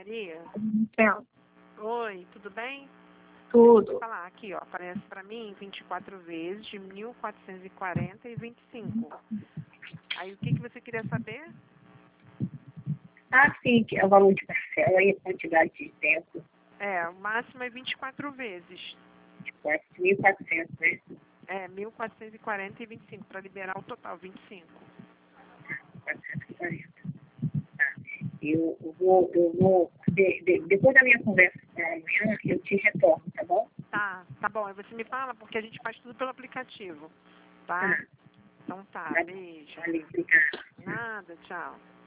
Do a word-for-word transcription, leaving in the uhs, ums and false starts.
Maria? Então, Oi, tudo bem? tudo. Vou falar aqui, ó, aparece pra mim vinte e quatro vezes de mil quatrocentos e quarenta e vinte e cinco. Aí o que que você queria saber? Ah, sim, que é o valor de parcela e a quantidade de tempo. É, o máximo é vinte e quatro vezes. mil e quatrocentos, né? É, mil quatrocentos e quarenta e vinte e cinco, para liberar o total, vinte e cinco. quatrocentos e quarenta. Tá. Eu, eu vou, eu vou de, de, depois da minha conversa com ela amanhã, eu te retorno, tá bom? Tá, tá bom. Aí você me fala, porque a gente faz tudo pelo aplicativo, tá? Tá. Então tá, Tá bom. beijo. Valeu, obrigada. Nada, tchau.